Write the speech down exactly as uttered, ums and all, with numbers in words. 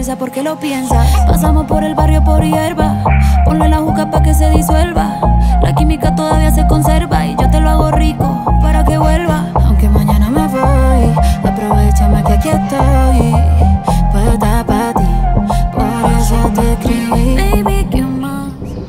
piensa, ¿por qué lo piensa? Pasamos por el barrio por hierba, ponle la juca pa' que se disuelva. La química todavía se conserva y yo te lo hago rico para que vuelva. Aunque mañana me voy, aprovechame que aquí estoy, puesta pa' ti, por eso te escribí.